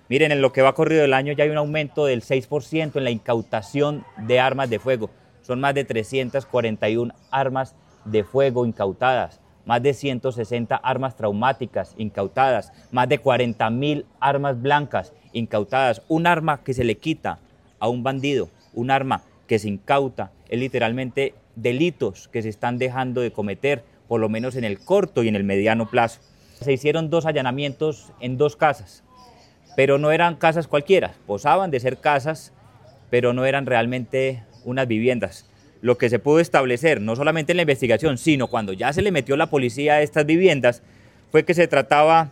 Miren, en lo que va corrido del año ya hay un aumento del 6% en la incautación de armas de fuego. Son más de 341 armas de fuego incautadas, más de 160 armas traumáticas incautadas, más de 40.000 armas blancas incautadas. Un arma que se le quita a un bandido, un arma que se incauta, es literalmente delitos que se están dejando de cometer, por lo menos en el corto y en el mediano plazo. Se hicieron 2 allanamientos en 2 casas, pero no eran casas cualquiera, posaban de ser casas, pero no eran realmente unas viviendas. Lo que se pudo establecer, no solamente en la investigación, sino cuando ya se le metió la policía a estas viviendas, fue que se trataba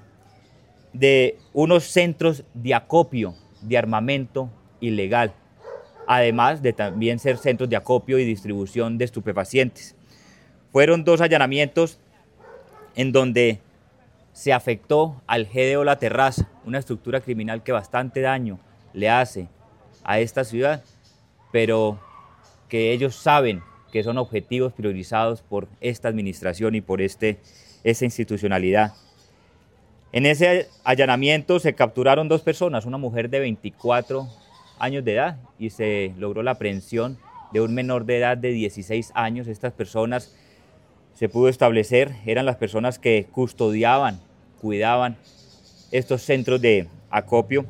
de unos centros de acopio de armamento ilegal, además de también ser centros de acopio y distribución de estupefacientes. Fueron 2 allanamientos en donde se afectó al GDO La Terraza, una estructura criminal que bastante daño le hace a esta ciudad, pero que ellos saben que son objetivos priorizados por esta administración y por esta institucionalidad. En ese allanamiento se capturaron 2 personas, una mujer de 24 años de edad y se logró la aprehensión de un menor de edad de 16 años. Estas personas, se pudo establecer, eran las personas que custodiaban, cuidaban estos centros de acopio,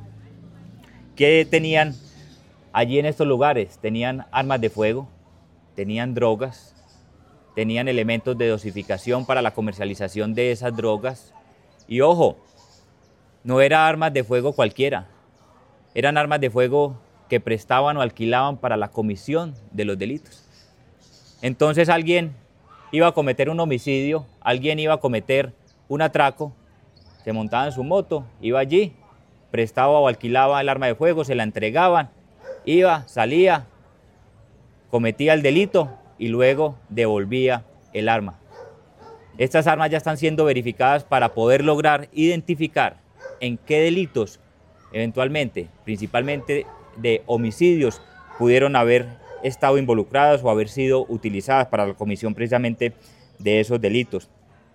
que tenían allí en estos lugares, tenían armas de fuego, tenían drogas, tenían elementos de dosificación para la comercialización de esas drogas. Y ojo, no eran armas de fuego cualquiera, eran armas de fuego que prestaban o alquilaban para la comisión de los delitos. Entonces alguien iba a cometer un homicidio, alguien iba a cometer un atraco, se montaba en su moto, iba allí, prestaba o alquilaba el arma de fuego, se la entregaban, iba, salía, cometía el delito y luego devolvía el arma. Estas armas ya están siendo verificadas para poder lograr identificar en qué delitos, eventualmente, principalmente de homicidios, pudieron haber estado involucradas o haber sido utilizadas para la comisión precisamente de esos delitos.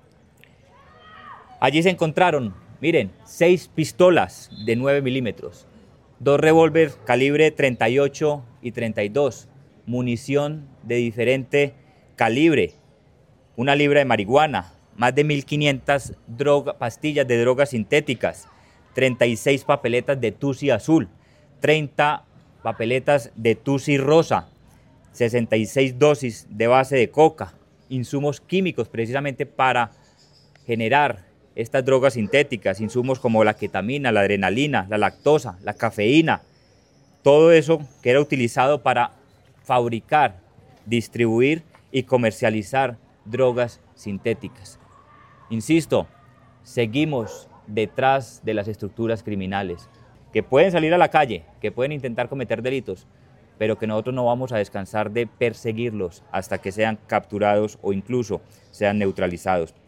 Allí se encontraron, miren, 6 pistolas de 9 milímetros, 2 revólveres calibre 38 y 32, munición de diferente calibre, 1 libra de marihuana, más de 1.500 pastillas de drogas sintéticas, 36 papeletas de tusi azul, 30 papeletas de tusi rosa, 66 dosis de base de coca, insumos químicos precisamente para generar estas drogas sintéticas, insumos como la ketamina, la adrenalina, la lactosa, la cafeína, todo eso que era utilizado para fabricar, distribuir y comercializar drogas sintéticas. Insisto, seguimos detrás de las estructuras criminales, que pueden salir a la calle, que pueden intentar cometer delitos, pero que nosotros no vamos a descansar de perseguirlos hasta que sean capturados o incluso sean neutralizados.